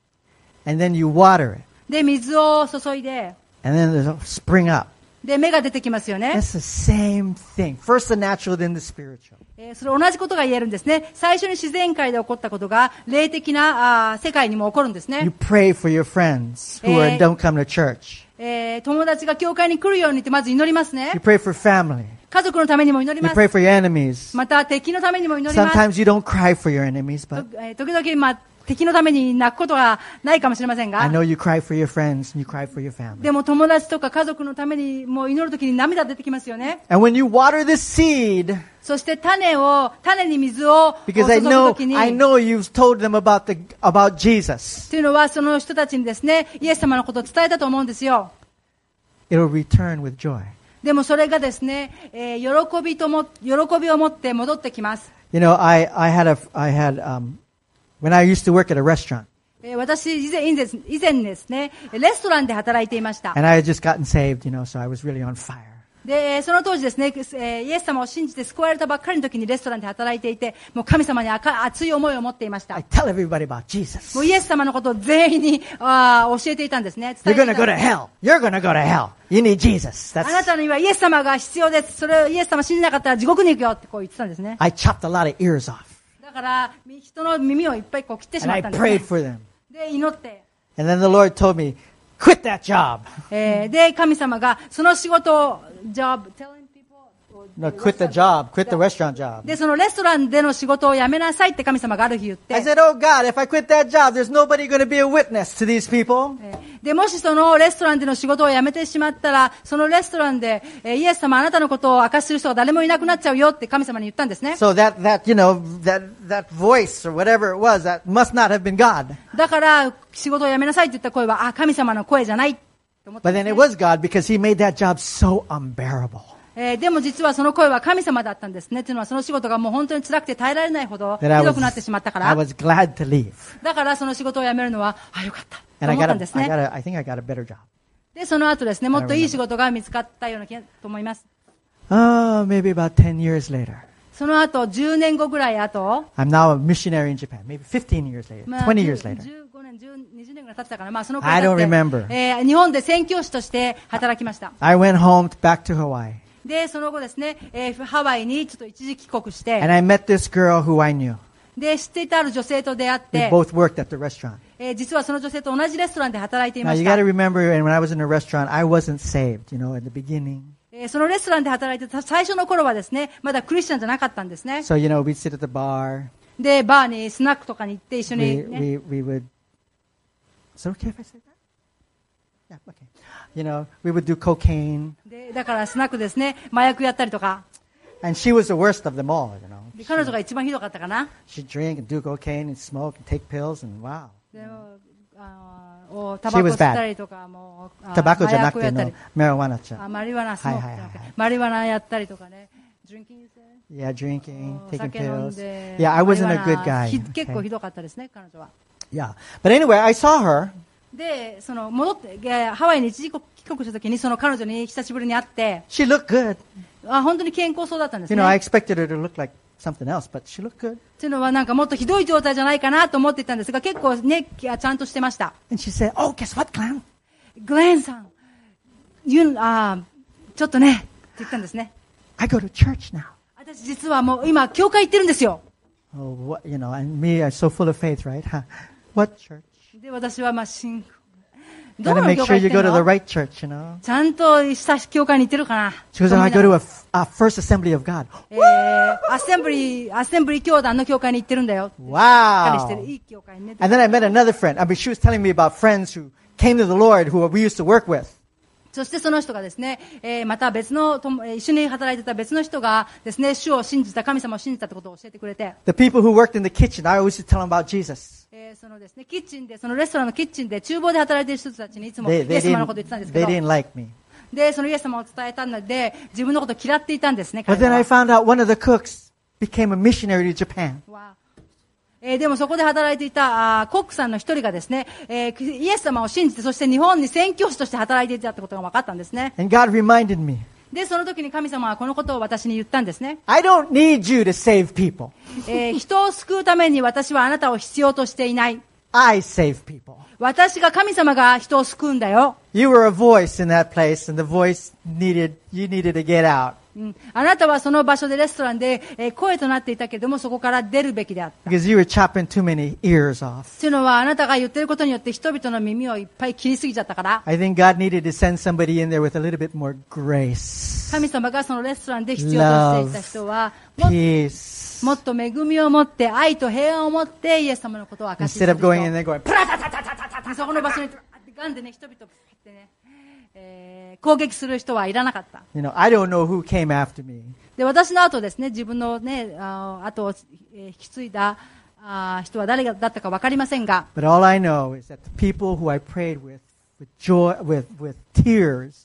and then you water it, で水を注いで、 and then there's a spring up. で芽が出てきますよね。 That's the same thing. First the natural, then the spiritual. それ同じことが言えるんですね。最初に自然界で起こったことが霊的な世界にも起こるんです You ね。 pray for your friends who don't come to church. 友達が教会に来るようにってまず祈りますね You。pray for family. 家族のためにも祈り You ます。 pray for your enemies. また敵のためにも祈ります。 Sometimes you don't cry for your enemies, but 時々、敵のために泣くことはないかもしれません I が、 know you cry for your friends and you cry for your family. でも友達とか家族のためにもう祈るときに涙出てきますよね。 And when you water this seed, そして種に水を注 because I ぐ know ときに、 you've told them about Jesus, というのはその人たちにですね、イエス様のことを伝えたと思うんですよ。 it'll return with joy. でもそれがですね、喜びを持って戻ってきます。 You know, I had when I used to work at a restaurant, 私以前ですね、レストランで働いていました。 and I had just gotten saved, so I was really on fire. で、その当時ですね、イエス様を信じて救われたばっかりの時にレストランで働いていて、もう神様に熱い思いを持っていました。 I tell everybody about Jesus. もうイエス様のことを全員に教えていたんですね。伝 You're えて going い to た go to hell. You're going to go to hell. You need Jesus. あなたにはイエス様が必要です。それをイエス様信じなかったら地獄に行くよってこう言ってたんですね。 I chopped a lot of ears off, だから人の耳をいっぱいこう切ってし and ま I ったんです、 prayed ね。 for them. で、祈って。 And then the Lord told me, quit that job. で、神様がその仕事を、telling people, No, quit the job. Quit the restaurant job. で、そのレストランでの仕事を辞めなさいって神様がある日言って I said, oh God, if I quit that job, there's nobody going to be a witness to these people. で、もしそのレストランでの仕事を辞めてしまったら、そのレストランで、イエス様あなたのことを明かしする人が誰もいなくなっちゃうよって神様に言ったんですね。 So that voice or whatever it was, that must not have been God. だから、仕事を辞めなさいって言った声は、神様の声じゃないって思ったん But です then ね it was God because He made that job so unbearable. でも実はその声は神様だったんですね。というのはその仕事がもう本当に辛くて耐えられないほどひ That どくなってしまったか I ら。 was glad to leave. だからその仕事を辞めるのは、よかったと And I 思ったんですね。 I think I got a better job. で、その後ですね、もっといい仕事が見つかったような気がと思います。 Oh, maybe about 10 years later. その後、10年後ぐらい後、 I'm now a missionary in Japan. Maybe 15 years later, 20 years later. 15年、20年ぐらい経ってたかな。その I 頃 don't 経って remember. 日本で宣教師として働きました。 I went home back to Hawaii. で、その後ですね、ハワイにちょっと一時帰国し And て、 I met this girl who I knew. で、知っていたある女性と出会っ We て、 both worked at the restaurant. 実はその女性と同じレストランで働いてい Now ま you し got た to。remember, and when I was in a restaurant, I wasn't saved, in the beginning. そのレストランで働いてた最初の頃はですね、まだクリスチャンじゃなかったんですね。 So, we'd sit at the bar. で、バーにスナックとかに行って一緒 We, に、ね、 we would, is it okay if I say that? Yeah, okay. We would do cocaine. で、だからスナックですね、麻薬やったりとか。 And she was the worst of them all, で彼女が一番ひどかったかな。 She'd drink and do cocaine and smoke and take pills and wow. でタバコ吸ったりとか、もう、麻薬やったり。 marijuana. マリワナスモークはいはいはいはいマリワナやったりとかね。Drinking, Yeah, drinking, お taking 酒飲ん pills. で Yeah, I wasn't a マリ good ワナ guy. 結構 Okay. ひどかったですね、彼女は。 Yeah. But anyway, I saw her. で、戻って、ハワイに一時帰国した時にその彼女に久しぶりに会って、 She looked good. 本当に健康そうだったんですね。 I expected her to look like something else, but she looked good. っていうのはなんかもっとひどい状態じゃないかなと思っていたんですが、結構ね、ちゃんとしてました。 And she said, "Oh, guess what, Glenn? グレンさん、ちょっとね、って言ったんですね。 I go to church now." 私実はもう今、教会行ってるんですよ。 Oh, what, and me, I'm so full of faith, right? Huh? What church? で、私は信仰。ど Gotta の make 教 sure 会行 you って go る to the の right church, ちゃんとした教会に行ってるかな。 She goes, "Oh, I go to a First Assembly of God." アッセンブリー教団の教会に行ってるんだよ。しっかり Wow. してる。いい教会にね。 And then I met another friend. She was telling me about friends who came to the Lord who we used to work with. そしてその人がですね、また別の、一緒に働いてた別の人がですね、主を信じた、神様を信じたってことを教えてくれて、 The people who worked in the kitchen, I always used to tell them about Jesus. そのですね、キッチンで、そのレストランのキッチンで、厨房で働いている人たちにいつもイ They エス様のこと言ってたんですけ they ど、 didn't like me. で、そのイエス様を伝えたので、自分のことを嫌っていたんですね、 But 彼 then ら I は。 found out one of the cooks became a missionary to Japan. でもそこで働いていたコックさんの一人がですね、イエス様を信じて、そして日本に宣教師として働いていたってことが分かったんですね。 And God reminded me, で、その時に神様はこのことを私に言ったんですね。 I don't need you to save people. 人を救うために私はあなたを必要としていない。 I save people. 私が神様が人を救うんだよ。 You were a voice in that place, and the voice you needed to get out. あなたはその場所でレストランで、声となっていたけれども、そこから出るべきであった。 Because you were chopping too many ears off. というのはあなたが言っていることによって人々の耳をいっぱい切りすぎちゃったから、 I think God needed to send somebody in there with a little bit more grace, 神様がそのレストランで必要としていた人は、 peace. もっと恵みを持って、愛と平安を持ってイエス様のことを明かし Instead of going in there going, そこの場所にガンでね、人々をってね、攻撃する人はいらなかった。 I don't know who came after me. で、私の後ですね、自分のね、後を引き継いだ人は誰だったかわかりませんが、 But all I know is that the people who I prayed with joy, with tears,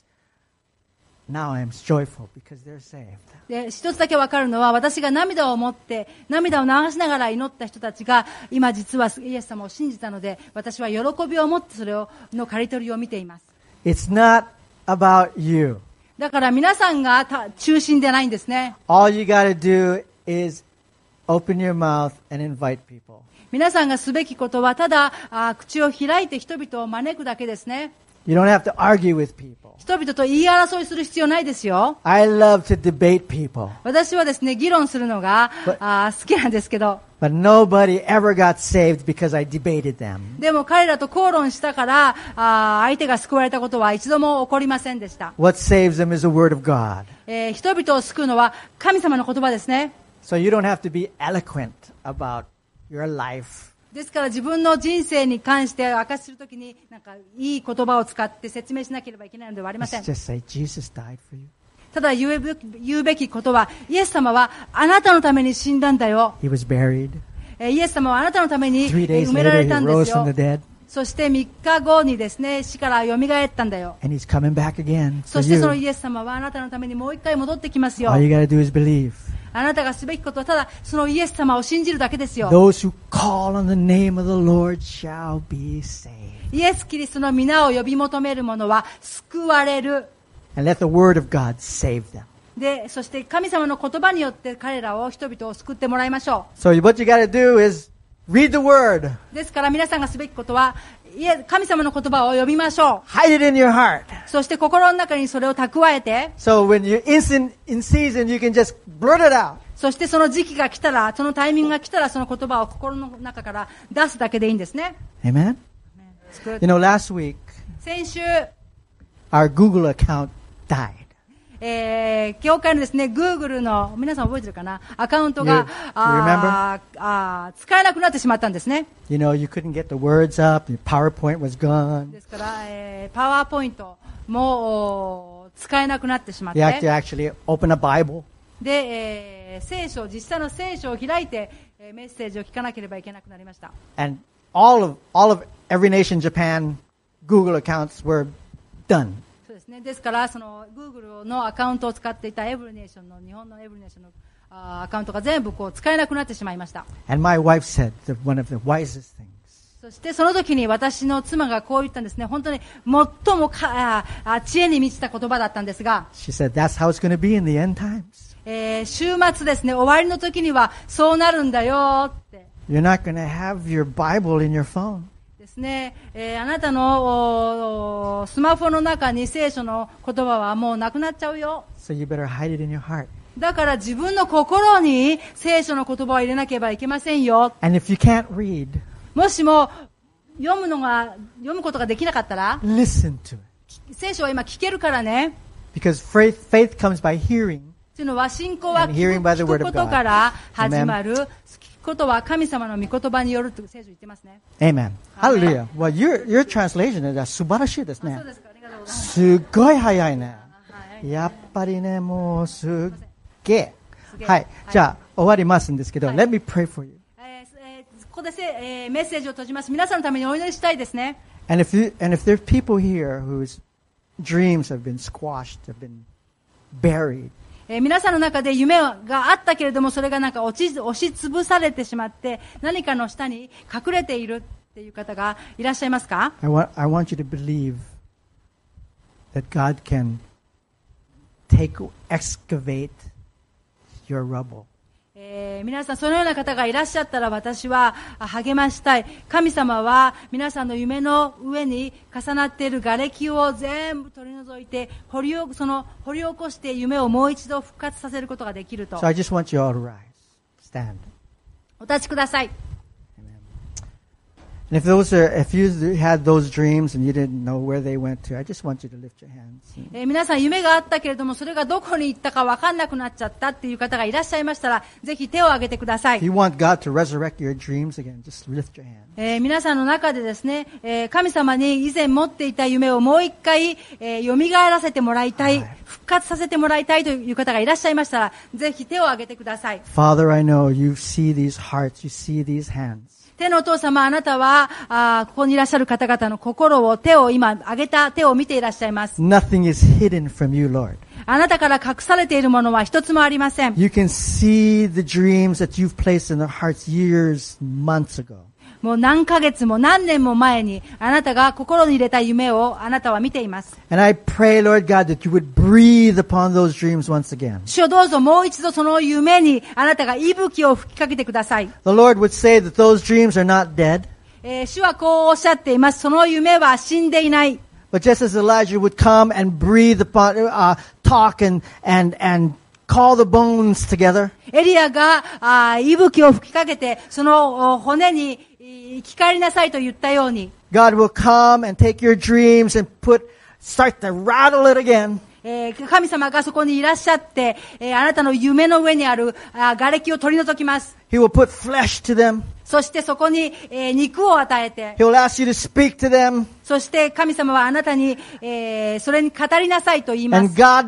now I am joyful because they're saved. で、一つだけわかるのは、私が涙を持って、涙を流しながら祈った人たちが、今実はイエス様を信じたので、私は喜びを持ってそれの刈り取りを見ています。 It's not about you. だから皆さんが中心でないんですね。 All you got to do is open your mouth and invite people. 皆さんがすべきことは、ただ口を開いて人々を招くだけですね。 You don't have to argue with people. 人々と言い争いする必要ないですよ。 I love to debate people. 私はですね、議論するのが好きなんですけど、 But nobody ever got saved because I debated them. でも彼らと口論したから相手が救われたことは一度も起こりませんでした。 What saves them is the word of God. 人々を救うのは神様の言葉ですね。 So you don't have to be eloquent about your life. ですから自分の人生に関して明かしするときになんかいい言葉を使って説明しなければいけないのではありません。 Let's just say Jesus died for you. ただ言うべきことは、イエス様はあなたのために死んだんだよ。 He was buried. イエス様はあなたのために 3 days 埋めら later, れ he たんで rose す from よ the。dead. そして3日後にですね、死から蘇ったんだよ。 And he's coming back again そ for してその you. イエス様はあなたのためにもう一回戻ってきますよ。 All you got to do is believe. あなたがすべきことはただそのイエス様を信じるだけですよ。 Those who call on the name of the Lord shall be saved. イエス・キリストの皆を呼び求める者は救われる。 And let the word of God save them. で、そして神様の言葉によって彼らを人々を救ってもらいましょ So what you got to do is read the word. う。ですから皆さんがすべきことは、神様の言葉を読みましょ Hide it in your heart. う。そして心の中にそれを蓄えて、 So when you're in season, you can just blurt it out. そしてその時期が来たら、そのタイミングが来たら、その言葉を心の中から出すだけでいいんですね。 Amen? You know, last week, 先週、 our Google account died. 教会のですね、Google の、皆さん覚えてるかな、アカウントが、使えなくなってしまったんですね。 You know, you couldn't get the words up, your PowerPoint was gone. ですから、パワーポイントも使えなくなってしまって。 You have to actually open a Bible. で、実際の聖書を開いて、メッセージを聞かなければいけなくなりました。 And all of Every Nation Japan Google accounts were done. そうですね。ですから、その Google のアカウントを使っていたエブリネーションの、日本のエブリネーションのアカウントが全部こう使えなくなってしまいました。 And my wife said that one of the wisest things. そしてその時に私の妻がこう言ったんですね。本当に最も知恵に満ちた言葉だったんですが、 She said, that's how it's going to be in the end times. 週末ですね、終わりの時にはそうなるんだよって。 You're not going to have your Bible in your phone. ですね、あなたのスマホの中に聖書の言葉はもうなくなっちゃうよ。 So you better hide it in your heart. だから自分の心に聖書の言葉を入れなければいけませんよ。 And if you can't read, もしも読むことができなかったら、 listen to it. 聖書は今聞けるからね。 Because faith comes by hearing. というのは信仰は And hearing by the 聞 word く of こと God. から始まる。聞くことは神様の御言葉によると聖書言ってますね。 Amen. Hallelujah. Well, your translation is 素晴らしいですね。 そうですか。ありがとうございます。 すごい早いね。 はいやっぱりね、もうすっげえ。はい。じゃあ、終わりますんですけど、Let me pray for you. ここでメッセージを閉じます。皆さんのためにお祈りしたいですね。 And if there's people here whose dreams have been squashed, have been buried, 皆さんの中で夢があったけれども、それがなんか押しつぶされてしまって、何かの下に隠れているっていう方がいらっしゃいますか？ I want you to believe that God can excavate your rubble. 皆さん、そのような方がいらっしゃったら私は励ましたい。神様は皆さんの夢の上に重なっている瓦礫を全部取り除いて、掘り起こして夢をもう一度復活させることができると。 So I just want you all to rise, stand. お立ちください。 And if you had those dreams and you didn't know where they went to, I just want you to lift your hands. 皆さん夢があったけれども、それがどこに行ったか分かんなくなっちゃったっていう方がいらっしゃいましたら、ぜひ手を挙げてください。 If you want God to resurrect your dreams again, just lift your hands. 皆さんの中でですね、神様に以前持っていた夢をもう一回、蘇らせてもらいたい、復活させてもらいたいという方がいらっしゃいましたら、ぜひ手を挙げてください。 Father, I know you see these hearts, you see these hands. 天のお父様、あなたは、ここにいらっしゃる方々の心を、今挙げた手を見ていらっしゃいます。 Nothing is hidden from you, Lord. あなたから隠されているものは一つもありません。 You can see the dreams that you've placed in their hearts years, months ago. もう何ヶ月も何年も前にあなたが心に入れた夢をあなたは見ています。 And I pray, Lord God, that you would breathe upon those dreams once again. 主よ、どうぞもう一度その夢にあなたが息吹を吹きかけてください。 The Lord would say that those dreams are not dead. 主はこうおっしゃっています。その夢は死んでいない。 But just as Elijah would come and breathe upon, talk and call the bones together. エリアが息吹を吹きかけてその骨に生き返りなさいと言ったように、 God will come and take your dreams and start to rattle it again. 神様がそこにいらっしゃって、あなたの夢の上にある瓦礫を取り除きます。 He will put flesh to them. そしてそこに、肉を与えて、 He will ask you to speak to them. そして神様はあなたに、それに語りなさいと言いま And す。 our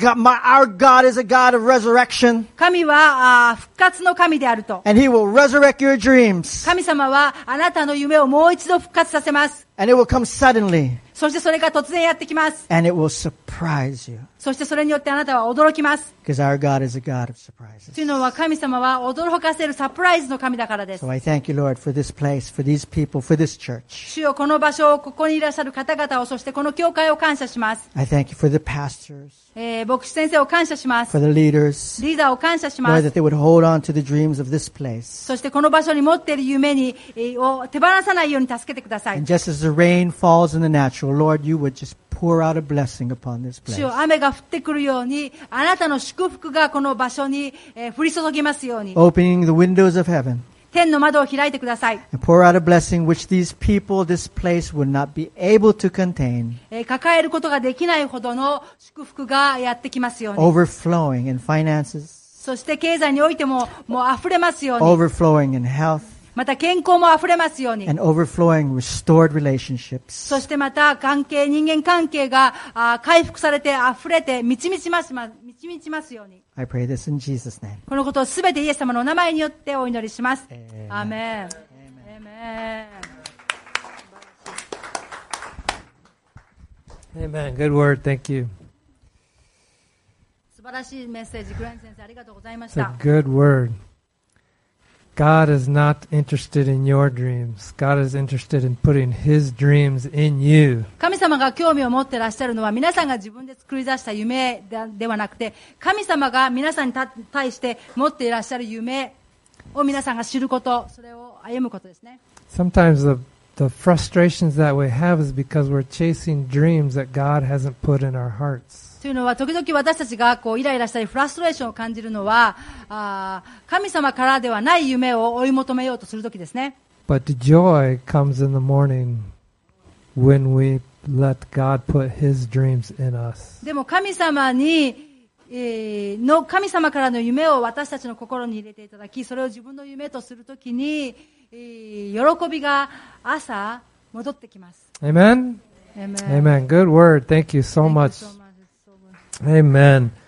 God is a God of resurrection. 神は復活の神であると。 And He will resurrect your dreams. 神様はあなたの夢をもう一度復活させます。 And it will come suddenly. そしてそれが突然やってきます。 And it will surprise you. そしてそれによってあなたは驚きます。 Because our God is a God of surprises. というのは神様は驚かせるサプライズの神だからです。 So I thank you, Lord, for this place, for these people, for this church. 主よ、この場所を、ここにいらっしゃる方々を、そしてこの教会を感謝します。 I thank you for the pastors, 牧師先生を感謝します。 for the leaders. リーダーを感謝しま Lord, す。 that they would hold on to the dreams of this place. そしてこの場所に持っている夢を手放さないように助けてください。 And just as the rain falls in the natural torrential, Lord, you would just pour out a blessing upon this 主よ、 place. 雨が降ってくるように、あなたの祝福がこの場所に、降り注ぎますように、 Opening the windows of heaven 天の窓を開いてください。 and pour out a blessing which these people, this place would not be able to contain, 抱えることができないほどの祝福がやってきますように。 overflowing in finances, そして経済においても、もう溢れますように。 overflowing in health, また健康も溢れますように。 and overflowing restored relationships. そしてまた人間関係が回復されて溢れて満ち満ちますように。 I pray this in Jesus' name. このことをすべてイエス様のお名前によってお祈りします。 Amen. アーメン。アーメン。 Amen. Good word. Thank you. 素晴らしいメッセージ、グレン先生ありがとうございまし It's a た。 good word. God is not interested in your dreams. God is interested in putting His dreams in you. 神様が興味を持っていらっしゃるのは皆さんが自分で作り出した夢ではなくて、神様が皆さんに対して持っていらっしゃる夢を皆さんが知ること、それを歩むことですね。 Sometimes the frustrations that we have is because we're chasing dreams that God hasn't put in our hearts. というのは、時々私たちがイライラしたりフラストレーションを感じるのは、神様からではない夢を追い求めようとするときですね。 But the joy comes in the morning when we let God put His dreams in us. でも神様からの夢を私たちの心に入れていただき、それを自分の夢とするときに、喜びが朝戻ってきます。 Amen? Amen. Amen. Good word. Thank you so Thank you much. so much. Amen.